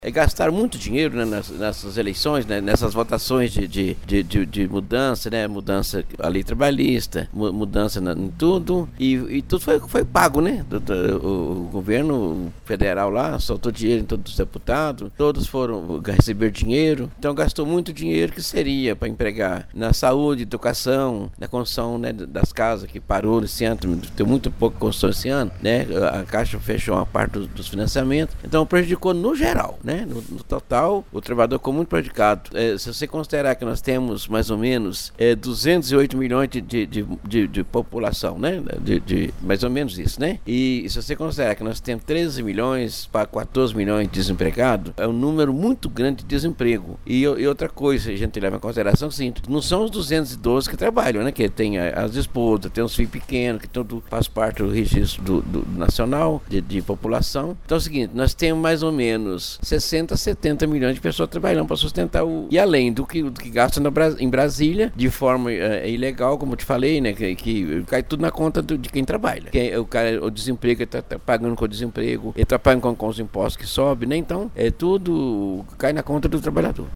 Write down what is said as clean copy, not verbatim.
gastaram muito dinheiro, né, nessas eleições, né, nessas votações de mudança, né, mudança a lei trabalhista, mudança em tudo, e tudo foi pago, né? O governo federal lá soltou dinheiro em todos os deputados, todos foram receber dinheiro, então gastou muito dinheiro que seria para empregar na saúde, educação, na construção, né, das casas, que parou esse ano, tem muito pouco construção esse ano, né? A Caixa fechou uma parte dos financiamentos, então prejudicou no geral, né? No total, o trabalhador ficou muito prejudicado. Se você considerar que nós temos mais ou menos 208 milhões de população, né? De mais ou menos isso, né? E se você considerar que nós temos 13 milhões para 14 milhões de desempregados, é um número muito grande de desemprego. E outra coisa, a gente leva em consideração, assim, não são os 212 que trabalham, né? Que tem as esposas, tem os filhos pequenos, que tudo faz parte do registro do nacional de população. Então é o seguinte, nós temos mais ou menos 60, 70 milhões de pessoas trabalhando para sustentar e além do que gastam em Brasília, de forma ilegal, como eu te falei, né? Que cai tudo na conta de quem trabalha. O desemprego, ele está pagando com o desemprego, ele está pagando com os impostos que sobem, né? Então, tudo cai na conta do trabalhador.